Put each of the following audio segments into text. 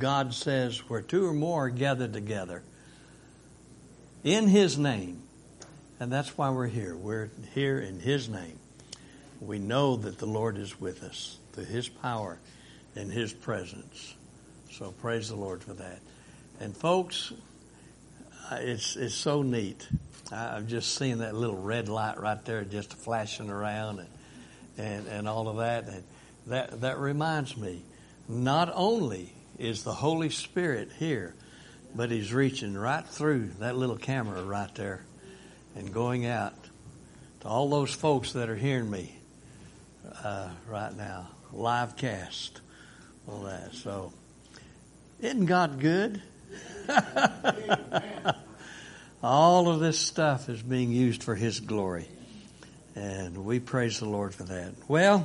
God says, where two or more are gathered together in His name. And that's why we're here. We're here in His name. We know that the Lord is with us through His power and His presence. So praise the Lord for that. And folks, it's so neat. I've just seen that little red light right there just flashing around and all of that. And that reminds me, not only is the Holy Spirit here, but He's reaching right through that little camera right there and going out to all those folks that are hearing me right now. Live cast. All that. So, isn't God good? All of this stuff is being used for His glory. And we praise the Lord for that. Well,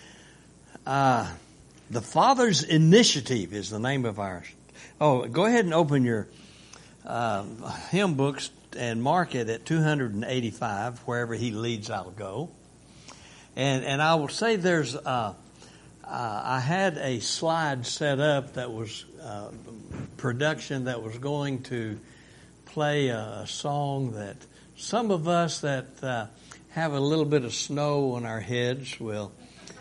the Father's Initiative is the name of ours. Oh, go ahead and open your hymn books and mark it at 285. Wherever He leads, I'll go. And I will say there's, I had a slide set up that was production that was going to play a song that some of us that have a little bit of snow on our heads will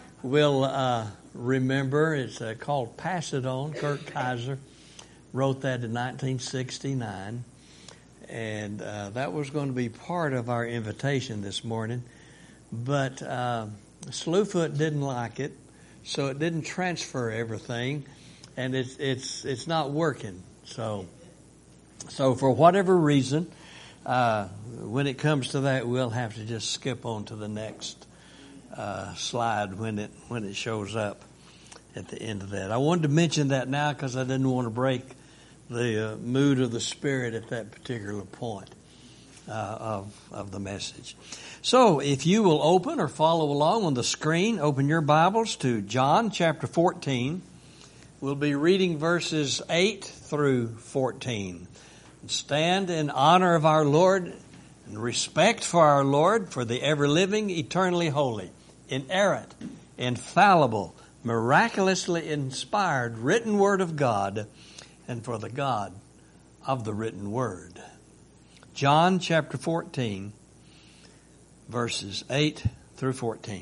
remember. It's called Pass It On. Kurt Kaiser wrote that in 1969. And that was going to be part of our invitation this morning. But Slewfoot didn't like it, so it didn't transfer everything, and it's not working. So for whatever reason, when it comes to that, we'll have to just skip on to the next slide when it shows up at the end of that. I wanted to mention that now because I didn't want to break the mood of the Spirit at that particular point of the message. So if you will open or follow along on the screen, open your Bibles to John chapter 14. We'll be reading verses 8 through 14. Stand in honor of our Lord and respect for our Lord, for the ever-living, eternally holy, inerrant, infallible, miraculously inspired, written Word of God, and for the God of the written Word. John chapter 14, verses 8 through 14.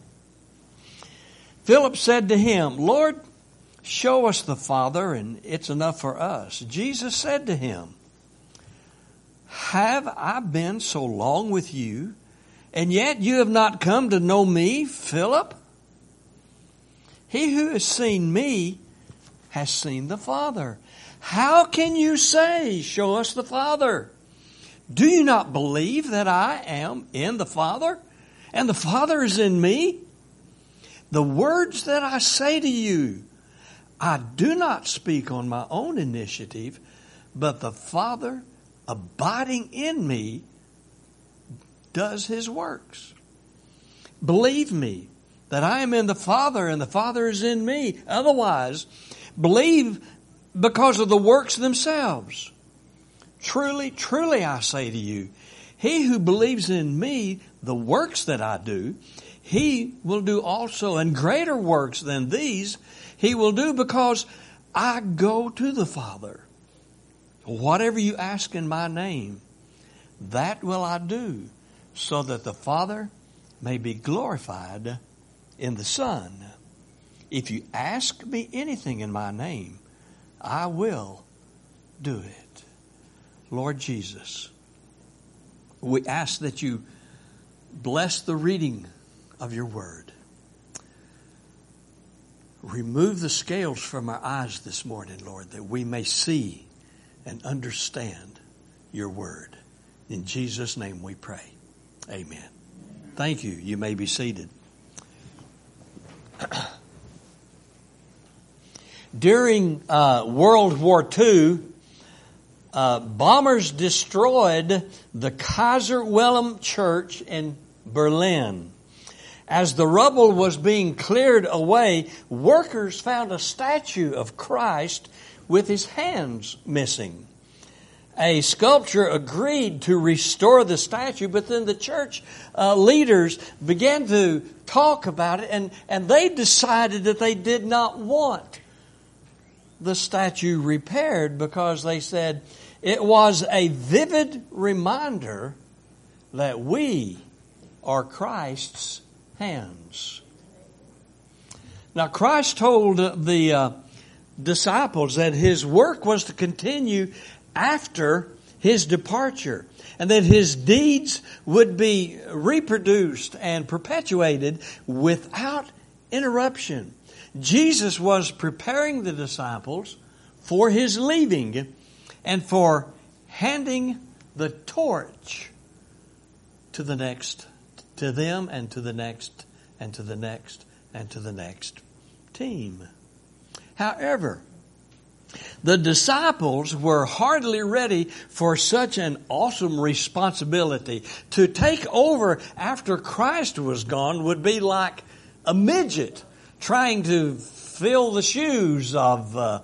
Philip said to Him, Lord, show us the Father, and it's enough for us. Jesus said to him, have I been so long with you, and yet you have not come to know me, Philip? He who has seen me has seen the Father. How can you say, show us the Father? Do you not believe that I am in the Father, and the Father is in me? The words that I say to you, I do not speak on my own initiative, but the Father abiding in me does His works. Believe me that I am in the Father and the Father is in me. Otherwise, believe because of the works themselves. Truly, truly, I say to you, he who believes in me, the works that I do, he will do also, and greater works than these he will do, because I go to the Father. Whatever you ask in my name, that will I do, so that the Father may be glorified in the Son. If you ask me anything in my name, I will do it. Lord Jesus, we ask that you bless the reading of your word. Remove the scales from our eyes this morning, Lord, that we may see and understand your word. In Jesus' name we pray. Amen. Thank you. You may be seated. During World War II, bombers destroyed the Kaiser Wilhelm Church in Berlin. As the rubble was being cleared away, workers found a statue of Christ with his hands missing. A sculptor agreed to restore the statue, but then the church leaders began to talk about it, and they decided that they did not want the statue repaired because they said it was a vivid reminder that we are Christ's hands. Now, Christ told the disciples that His work was to continue after His departure, and that His deeds would be reproduced and perpetuated without interruption. Jesus was preparing the disciples for His leaving and for handing the torch to the next, to them and to the next, and to the next, and to the next team. However, the disciples were hardly ready for such an awesome responsibility. To take over after Christ was gone would be like a midget trying to fill the shoes of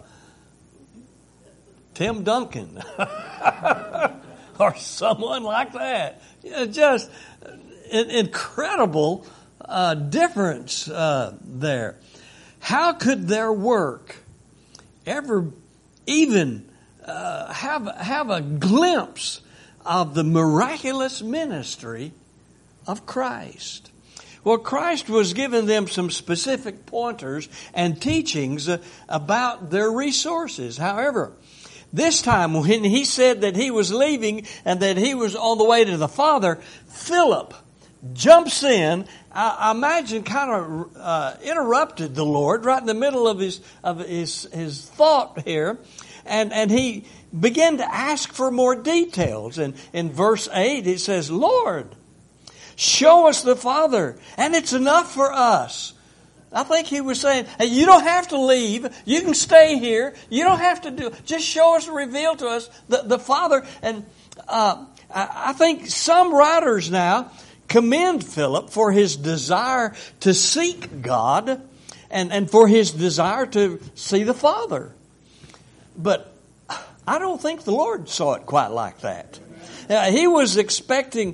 Tim Duncan or someone like that. Just an incredible difference there. How could their work ever even have a glimpse of the miraculous ministry of Christ? Well, Christ was giving them some specific pointers and teachings about their resources. However, this time when He said that He was leaving and that He was on the way to the Father, Philip jumps in. I imagine kind of interrupted the Lord right in the middle of his thought here, and he began to ask for more details. And in verse 8 it says, "Lord, show us the Father, and it's enough for us." I think He was saying, hey, you don't have to leave. You can stay here. You don't have to do. Just show us, reveal to us the Father. And I think some writers now commend Philip for his desire to seek God and for his desire to see the Father. But I don't think the Lord saw it quite like that. He was expecting,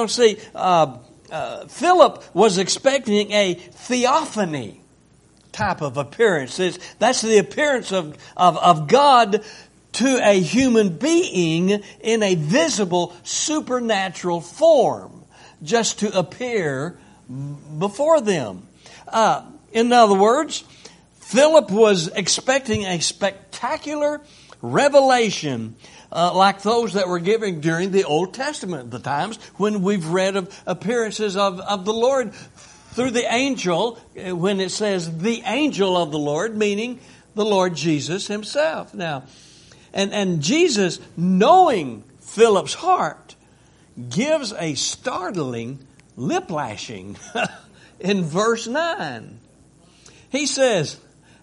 Philip was expecting a theophany type of appearance. That's the appearance of God to a human being in a visible supernatural form, just to appear before them. In other words, Philip was expecting a spectacular revelation like those that were given during the Old Testament, the times when we've read of appearances of the Lord through the angel, when it says the angel of the Lord, meaning the Lord Jesus Himself. Now, and Jesus, knowing Philip's heart, gives a startling lip-lashing in verse 9. He says,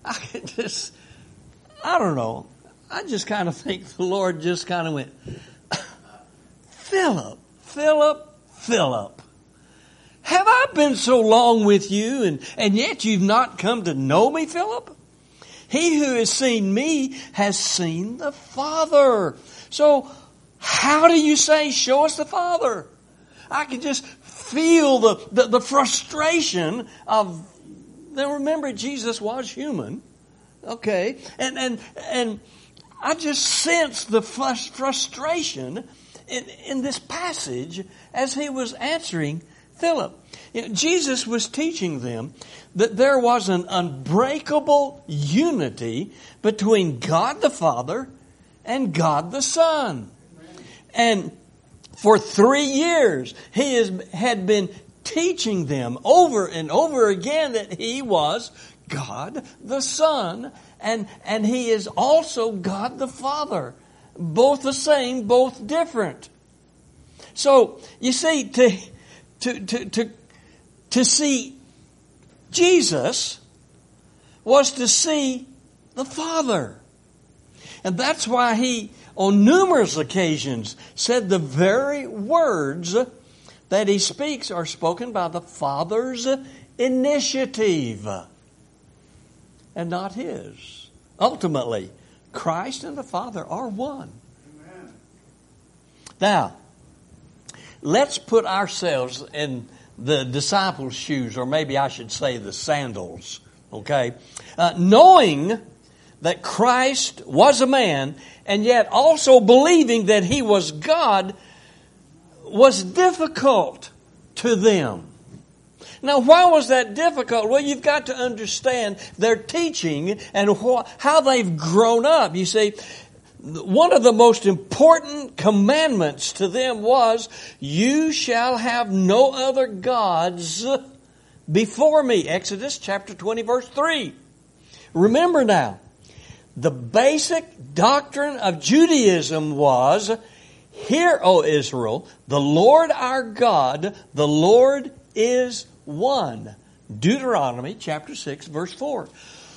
I don't know, I just kind of think the Lord just kind of went, Philip, have I been so long with you and yet you've not come to know me, Philip? He who has seen me has seen the Father. So how do you say, show us the Father? I can just feel the frustration of, now remember, Jesus was human. Okay. And I just sense the frustration in this passage as He was answering Philip. Jesus was teaching them that there was an unbreakable unity between God the Father and God the Son. And for 3 years, He had been teaching them over and over again that He was God the Son, and He is also God the Father. Both the same, both different. So, you see, to see Jesus was to see the Father. And that's why He, on numerous occasions, said the very words that He speaks are spoken by the Father's initiative and not His. Ultimately, Christ and the Father are one. Amen. Now, let's put ourselves in the disciples' shoes, or maybe I should say the sandals, okay? Knowing that Christ was a man, and yet also believing that He was God, was difficult to them. Now, why was that difficult? Well, you've got to understand their teaching and how they've grown up. You see, one of the most important commandments to them was, you shall have no other gods before me. Exodus chapter 20, verse 3. Remember now, the basic doctrine of Judaism was, hear, O Israel, the Lord our God, the Lord is one. Deuteronomy chapter 6, verse 4.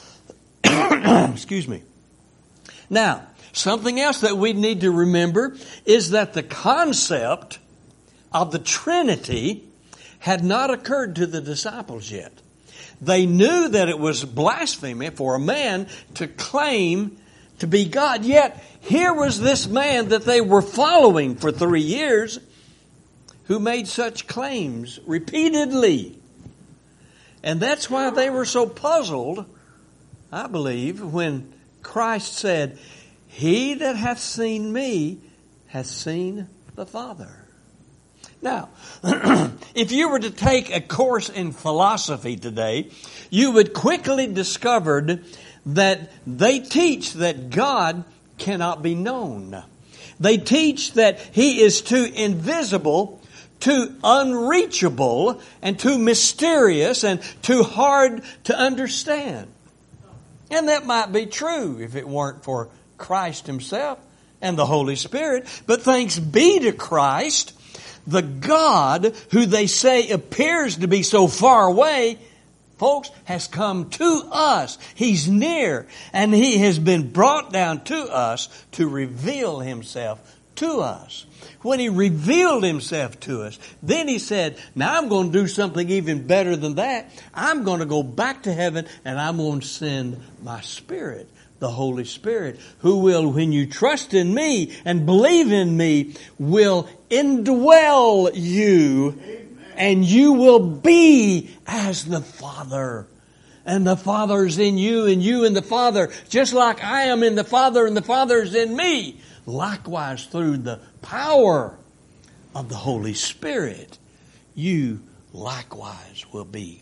Excuse me. Now, something else that we need to remember is that the concept of the Trinity had not occurred to the disciples yet. They knew that it was blasphemy for a man to claim to be God. Yet, here was this man that they were following for 3 years who made such claims repeatedly. And that's why they were so puzzled, I believe, when Christ said, he that hath seen me hath seen the Father. Now, if you were to take a course in philosophy today, you would quickly discover that they teach that God cannot be known. They teach that He is too invisible, too unreachable, and too mysterious, and too hard to understand. And that might be true if it weren't for Christ Himself and the Holy Spirit. But thanks be to Christ, the God who they say appears to be so far away, folks, has come to us. He's near, and He has been brought down to us to reveal Himself to us. When He revealed Himself to us, then He said, now I'm going to do something even better than that. I'm going to go back to heaven, and I'm going to send my Spirit, the Holy Spirit, who will, when you trust in me and believe in me, will indwell you. Amen. And you will be as the Father. And the Father's in you, and you in the Father, just like I am in the Father and the Father's in me. Likewise, through the power of the Holy Spirit, you likewise will be.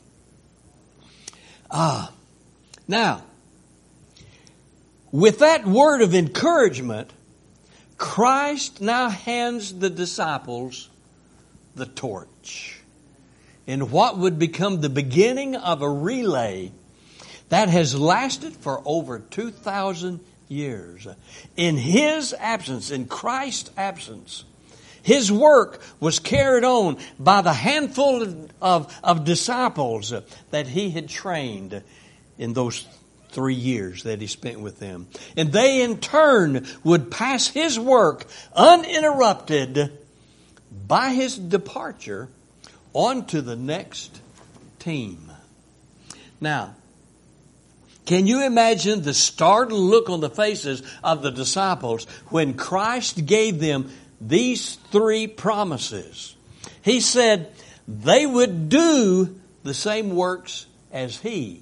Now, with that word of encouragement, Christ now hands the disciples the torch in what would become the beginning of a relay that has lasted for over 2,000 years. In His absence, in Christ's absence, His work was carried on by the handful of disciples that He had trained in those 3 years that He spent with them. And they in turn would pass His work uninterrupted by His departure on to the next team. Now, can you imagine the startled look on the faces of the disciples when Christ gave them these 3 promises? He said they would do the same works as He.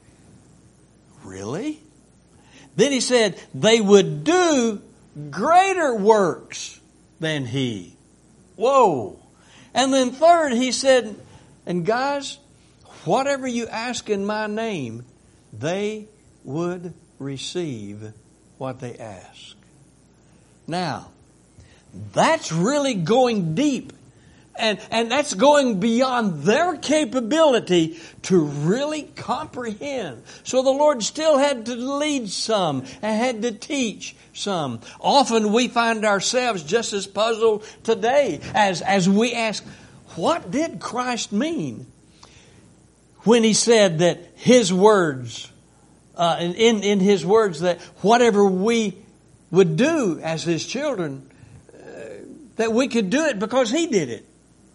Really? Then He said they would do greater works than He. Whoa. And then third, He said, and guys, whatever you ask in my name, they would receive what they ask. Now, that's really going deep. And that's going beyond their capability to really comprehend. So the Lord still had to lead some and had to teach some. Often we find ourselves just as puzzled today as we ask, what did Christ mean when He said that His words, in His words, that whatever we would do as His children, that we could do it because He did it?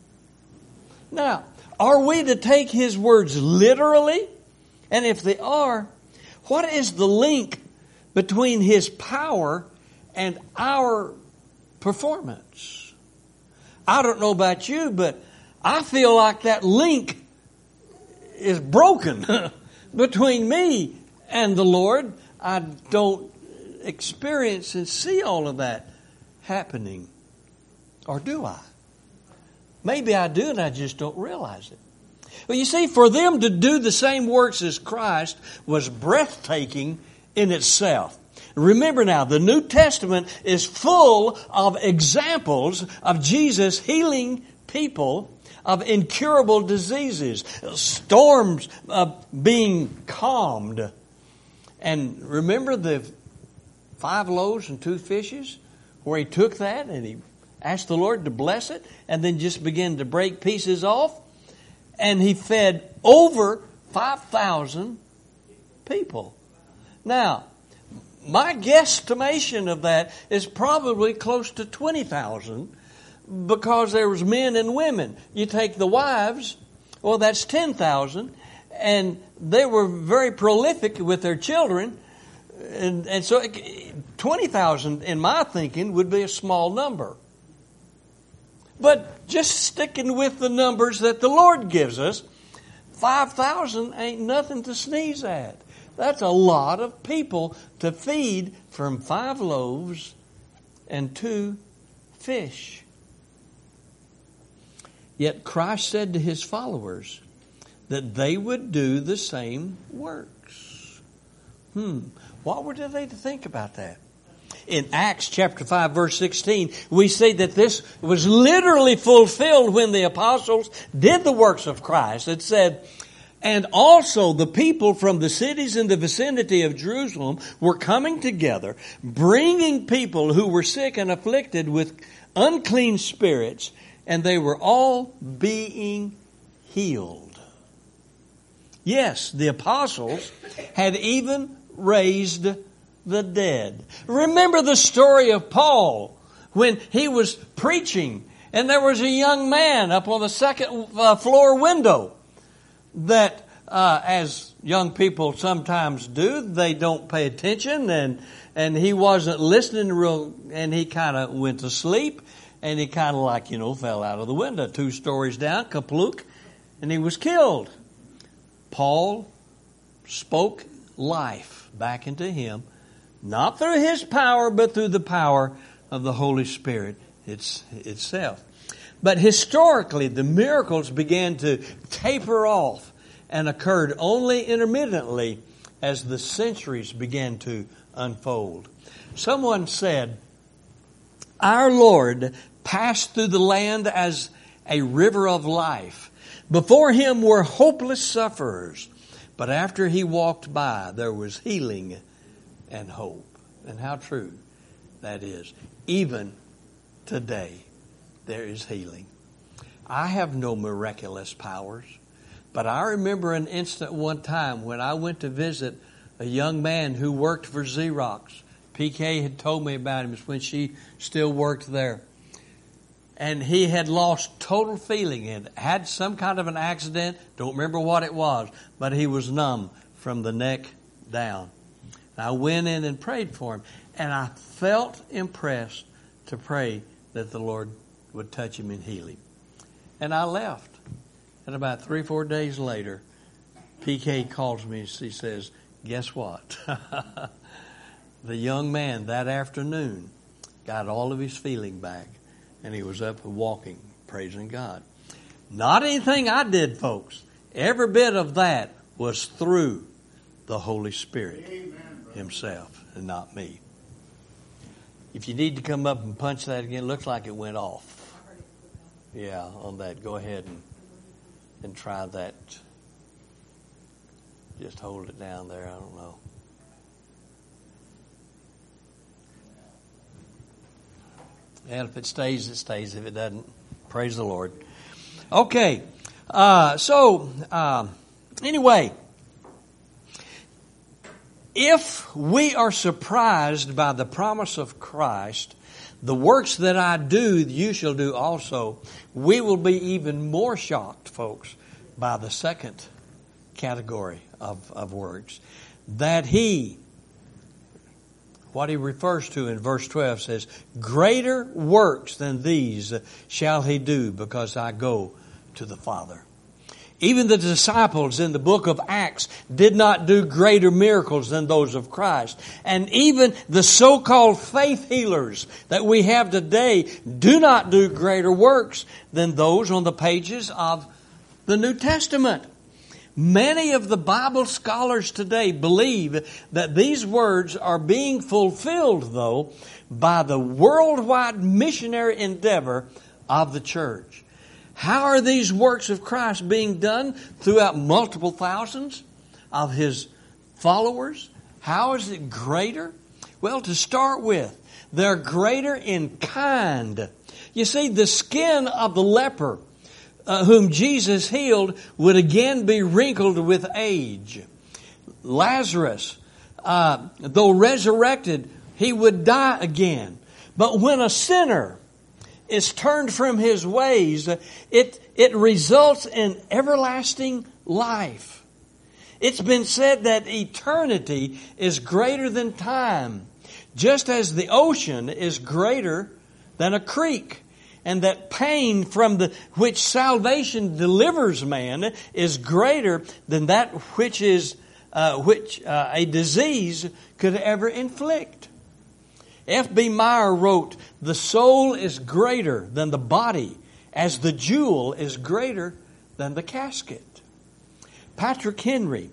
Now, are we to take His words literally? And if they are, what is the link between His power and our performance? I don't know about you, but I feel like that link is broken between me and the Lord. I don't experience and see all of that happening. Or do I? Maybe I do and I just don't realize it. Well, you see, for them to do the same works as Christ was breathtaking in itself. Remember now, the New Testament is full of examples of Jesus healing people of incurable diseases, storms being calmed. And remember the 5 loaves and 2 fishes, where he took that and he asked the Lord to bless it and then just began to break pieces off. And he fed over 5,000 people. Now, my guesstimation of that is probably close to 20,000 because there was men and women. You take the wives, well, that's 10,000. And they were very prolific with their children. And so 20,000, in my thinking, would be a small number. But just sticking with the numbers that the Lord gives us, 5,000 ain't nothing to sneeze at. That's a lot of people to feed from 5 loaves and 2 fish. Yet Christ said to his followers that they would do the same works. What were they to think about that? In Acts chapter 5 verse 16, we see that this was literally fulfilled when the apostles did the works of Christ. It said, and also the people from the cities in the vicinity of Jerusalem were coming together, bringing people who were sick and afflicted with unclean spirits, and they were all being healed. Yes, the apostles had even raised the dead. Remember the story of Paul when he was preaching and there was a young man up on the second floor window that, as young people sometimes do, they don't pay attention, and he wasn't listening real, and he kind of went to sleep, and he kind of fell out of the window 2 stories down, kapluk, and he was killed. Paul spoke life back into him, not through his power, but through the power of the Holy Spirit itself. But historically, the miracles began to taper off and occurred only intermittently as the centuries began to unfold. Someone said, our Lord passed through the land as a river of life. Before him were hopeless sufferers, but after he walked by, there was healing and hope. And how true that is. Even today, there is healing. I have no miraculous powers, but I remember an instant one time when I went to visit a young man who worked for Xerox. PK had told me about him when she still worked there. And he had lost total feeling and had some kind of an accident. Don't remember what it was, but he was numb from the neck down. I went in and prayed for him, and I felt impressed to pray that the Lord would touch him and heal him. And I left. And about 3-4 days later, PK calls me and she says, guess what? The young man that afternoon got all of his feeling back, and he was up and walking, praising God. Not anything I did, folks. Every bit of that was through the Holy Spirit. Amen. Himself and not me. If you need to come up and punch that again, it looks like it went off. Yeah, on that. Go ahead and try that. Just hold it down there. I don't know. And if it stays, it stays. If it doesn't, praise the Lord. Okay. Anyway. If we are surprised by the promise of Christ, the works that I do, you shall do also, we will be even more shocked, folks, by the second category of works. That what he refers to in verse 12 says, greater works than these shall he do because I go to the Father. Even the disciples in the book of Acts did not do greater miracles than those of Christ. And even the so-called faith healers that we have today do not do greater works than those on the pages of the New Testament. Many of the Bible scholars today believe that these words are being fulfilled, though, by the worldwide missionary endeavor of the church. How are these works of Christ being done throughout multiple thousands of His followers? How is it greater? Well, to start with, they're greater in kind. You see, the skin of the leper whom Jesus healed would again be wrinkled with age. Lazarus, though resurrected, he would die again. But when a sinner is turned from his ways, it results in everlasting life. It's been said that eternity is greater than time, just as the ocean is greater than a creek, and that pain from which salvation delivers man is greater than that which a disease could ever inflict. F.B. Meyer wrote, "The soul is greater than the body, as the jewel is greater than the casket." Patrick Henry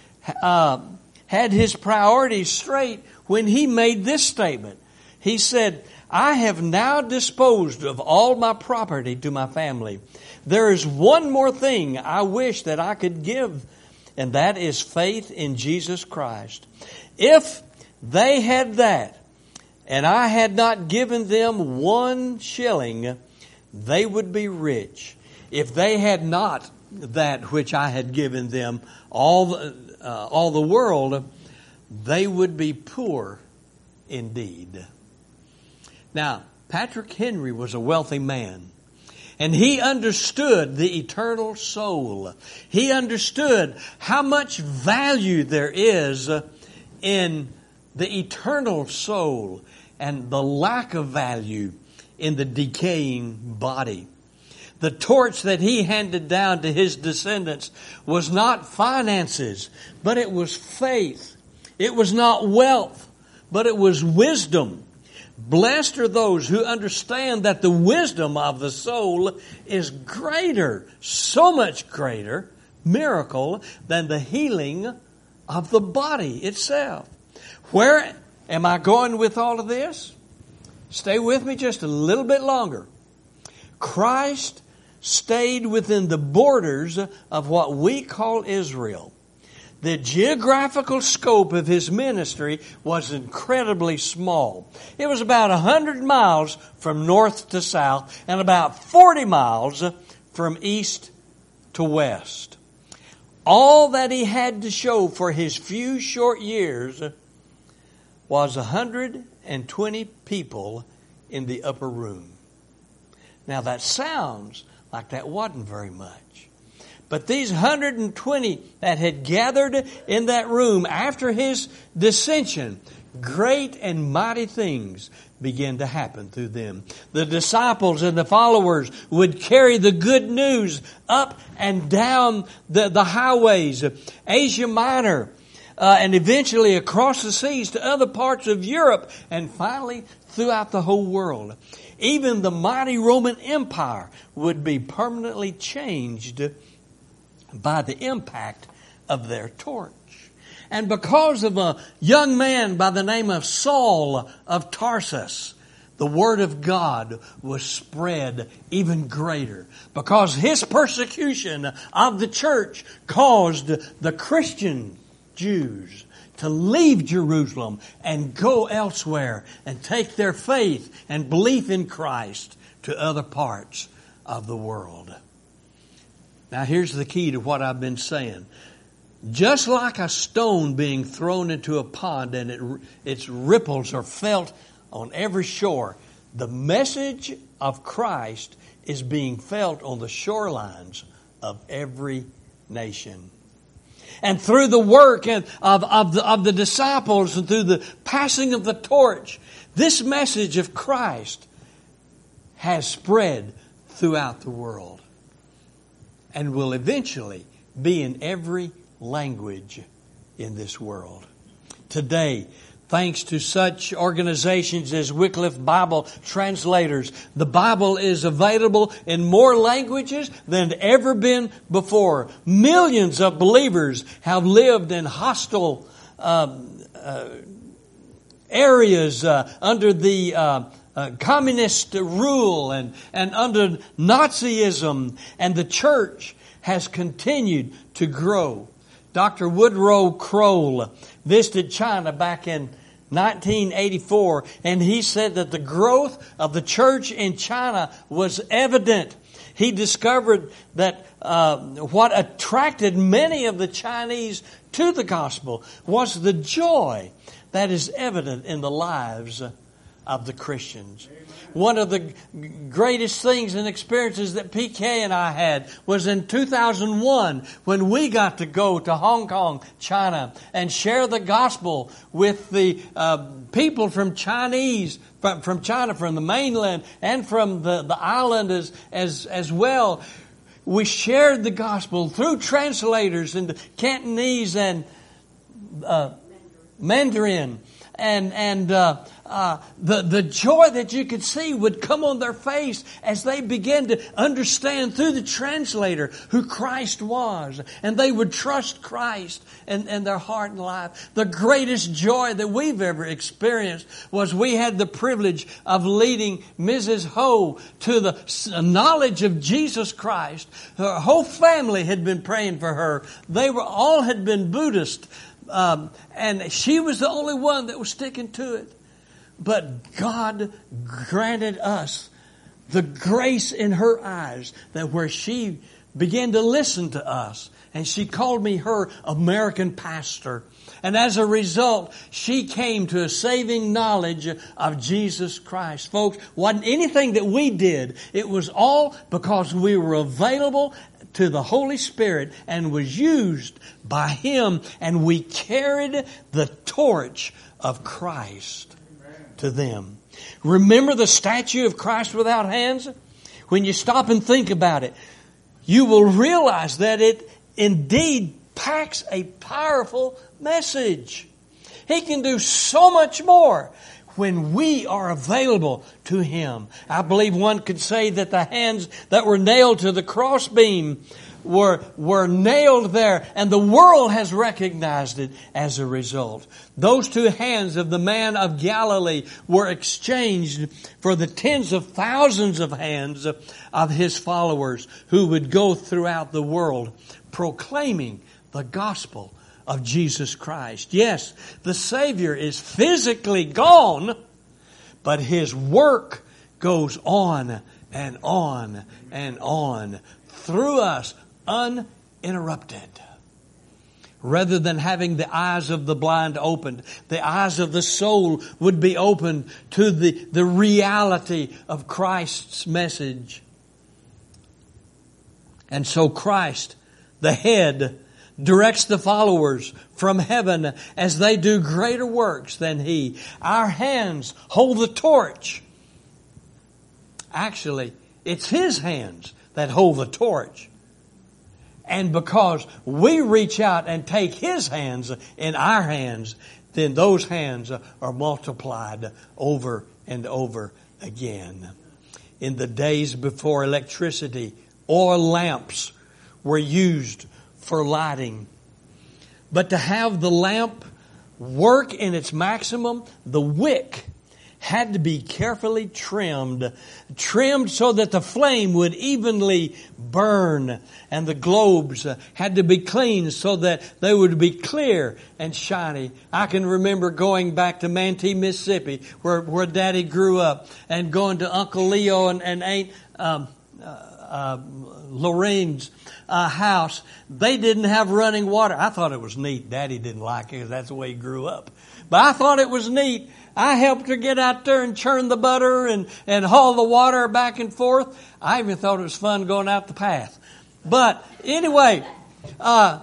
had his priorities straight when he made this statement. He said, "I have now disposed of all my property to my family. There is one more thing I wish that I could give, and that is faith in Jesus Christ. If they had that, and I had not given them 1 shilling, they would be rich. If they had not that which I had given them, all the world, they would be poor indeed." Now, Patrick Henry was a wealthy man, and he understood the eternal soul. He understood how much value there is in the eternal soul, and the lack of value in the decaying body. The torch that he handed down to his descendants was not finances, but it was faith. It was not wealth, but it was wisdom. Blessed are those who understand that the wisdom of the soul is greater, so much greater, miracle, than the healing of the body itself. Where am I going with all of this? Stay with me just a little bit longer. Christ stayed within the borders of what we call Israel. The geographical scope of His ministry was incredibly small. It was about 100 miles from north to south and about 40 miles from east to west. All that He had to show for His few short years was 120 people in the upper room. Now that sounds like that wasn't very much. But these 120 that had gathered in that room after His dissension, great and mighty things began to happen through them. The disciples and the followers would carry the good news up and down the highways, Asia Minor, and eventually across the seas to other parts of Europe, and finally throughout the whole world. Even the mighty Roman Empire would be permanently changed by the impact of their torch. And because of a young man by the name of Saul of Tarsus, the Word of God was spread even greater, because his persecution of the church caused the Christian Jews to leave Jerusalem and go elsewhere and take their faith and belief in Christ to other parts of the world. Now here's the key to what I've been saying. Just like a stone being thrown into a pond and its ripples are felt on every shore, the message of Christ is being felt on the shorelines of every nation. And through the work of the disciples and through the passing of the torch, this message of Christ has spread throughout the world. and will eventually be in every language in this world. Today, thanks to such organizations as Wycliffe Bible Translators, the Bible is available in more languages than ever been before. Millions of believers have lived in hostile areas under the communist rule and under Nazism, and the church has continued to grow. Dr. Woodrow Kroll visited China back in 1984, and he said that the growth of the church in China was evident. He discovered that what attracted many of the Chinese to the gospel was the joy that is evident in the lives of the Christians. One of the greatest things and experiences that PK and I had was in 2001 when we got to go to Hong Kong, China, and share the gospel with the people from China, from the mainland, and from the island as well. We shared the gospel through translators into Cantonese and Mandarin, and the joy that you could see would come on their face as they began to understand through the translator who Christ was, and they would trust Christ in their heart and life. The greatest joy that we've ever experienced was we had the privilege of leading Mrs. Ho to the knowledge of Jesus Christ. Her whole family had been praying for her. They all had been Buddhist. And she was the only one that was sticking to it. But God granted us the grace in her eyes that where she began to listen to us, and she called me her American pastor. And as a result, she came to a saving knowledge of Jesus Christ. Folks, wasn't anything that we did. It was all because we were available to the Holy Spirit and was used by Him, and we carried the torch of Christ to them. Remember the statue of Christ without hands? When you stop and think about it, you will realize that it indeed packs a powerful message. He can do so much more when we are available to Him. I believe one could say that the hands that were nailed to the crossbeam were nailed there, and the world has recognized it as a result. Those two hands of the man of Galilee were exchanged for the tens of thousands of hands of His followers who would go throughout the world proclaiming the gospel of Jesus Christ. Yes, the Savior is physically gone, but His work goes on and on and on through us uninterrupted. Rather than having the eyes of the blind opened, the eyes of the soul would be opened to the reality of Christ's message. And so Christ, the head, directs the followers from heaven as they do greater works than He. Our hands hold the torch. Actually, it's His hands that hold the torch. And because we reach out and take His hands in our hands, then those hands are multiplied over and over again. In the days before electricity, oil lamps were used for lighting. But to have the lamp work in its maximum, the wick had to be carefully trimmed so that the flame would evenly burn, and the globes had to be cleaned so that they would be clear and shiny. I can remember going back to Manatee, Mississippi, where Daddy grew up, and going to Uncle Leo and Aunt Lorraine's house. They didn't have running water. I thought it was neat. Daddy didn't like it because that's the way he grew up. But I thought it was neat. I helped her get out there and churn the butter and haul the water back and forth. I even thought it was fun going out the path. But anyway, I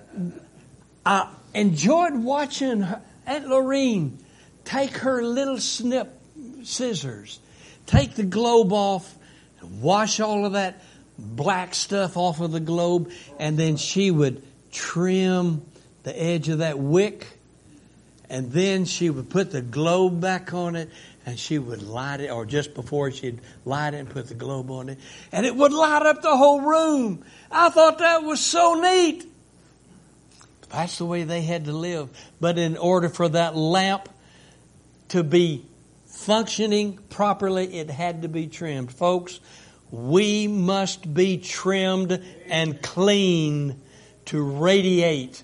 enjoyed watching Aunt Lorraine take her little snip scissors, take the globe off, and wash all of that black stuff off of the globe, and then she would trim the edge of that wick, and then she would put the globe back on it, and she would light it, or just before she'd light it and put the globe on it, and it would light up the whole room. I thought that was so neat. That's the way they had to live. But in order for that lamp to be functioning properly, it had to be trimmed. Folks, we must be trimmed and clean to radiate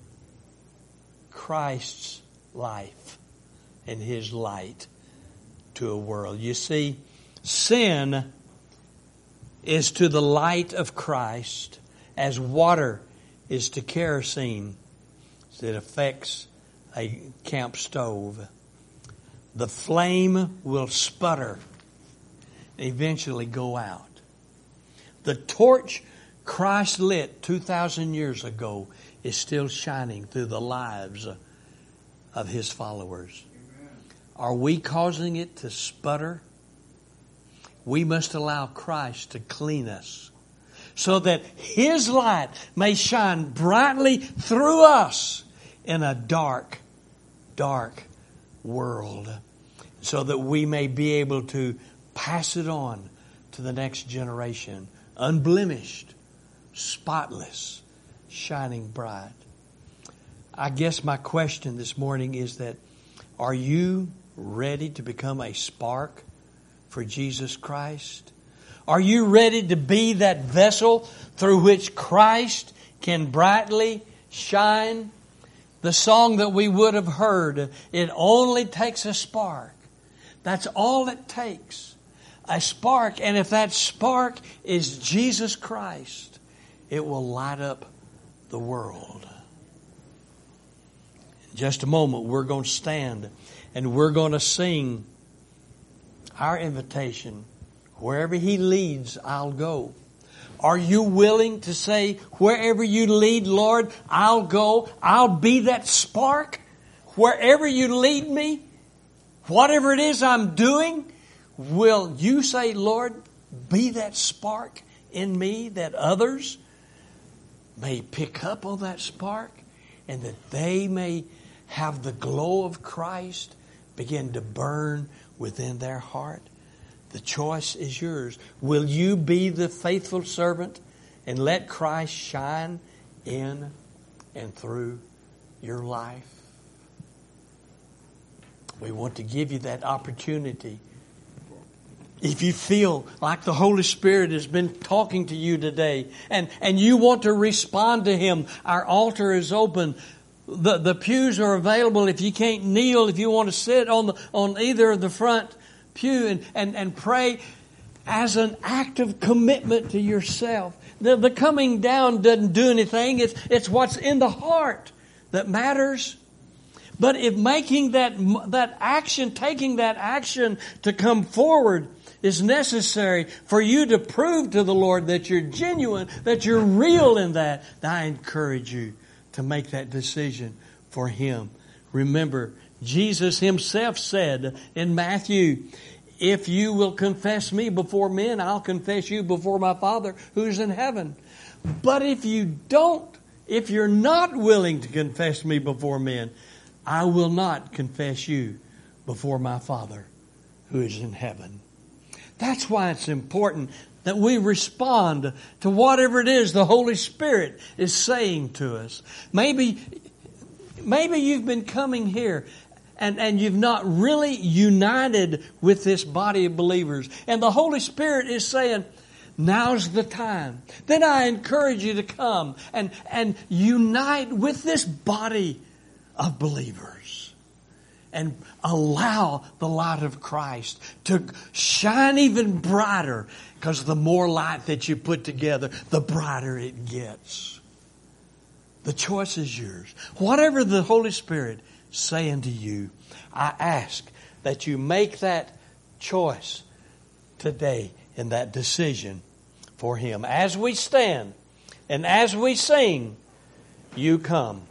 Christ's life and His light to a world. You see, sin is to the light of Christ as water is to kerosene. It affects a camp stove. The flame will sputter and eventually go out. The torch Christ lit 2,000 years ago is still shining through the lives of His followers. Amen. Are we causing it to sputter? We must allow Christ to clean us so that His light may shine brightly through us in a dark, dark world, so that we may be able to pass it on to the next generation, unblemished, spotless, shining bright. I guess my question this morning is that, are you ready to become a spark for Jesus Christ? Are you ready to be that vessel through which Christ can brightly shine? The song that we would have heard, it only takes a spark. That's all it takes. A spark. And if that spark is Jesus Christ, it will light up the world. In just a moment, we're going to stand and we're going to sing our invitation. Wherever He leads, I'll go. Are you willing to say, wherever you lead, Lord, I'll go. I'll be that spark. Wherever you lead me, whatever it is I'm doing, will you say, Lord, be that spark in me that others may pick up on that spark and that they may have the glow of Christ begin to burn within their heart? The choice is yours. Will you be the faithful servant and let Christ shine in and through your life? We want to give you that opportunity. If you feel like the Holy Spirit has been talking to you today and you want to respond to Him, our altar is open. The pews are available. If you can't kneel, if you want to sit on either of the front pew and pray as an act of commitment to yourself. The coming down doesn't do anything. It's what's in the heart that matters. But if making that action, taking that action to come forward is necessary for you to prove to the Lord that you're genuine, that you're real in that, I encourage you to make that decision for Him. Remember, Jesus Himself said in Matthew, if you will confess me before men, I'll confess you before my Father who's in heaven. But if you're not willing to confess me before men, I will not confess you before my Father who is in heaven. That's why it's important that we respond to whatever it is the Holy Spirit is saying to us. Maybe you've been coming here and you've not really united with this body of believers. And the Holy Spirit is saying, now's the time. Then I encourage you to come and unite with this body of believers. And allow the light of Christ to shine even brighter. Because the more light that you put together, the brighter it gets. The choice is yours. Whatever the Holy Spirit is saying to you, I ask that you make that choice today and that decision for Him. As we stand and as we sing, you come.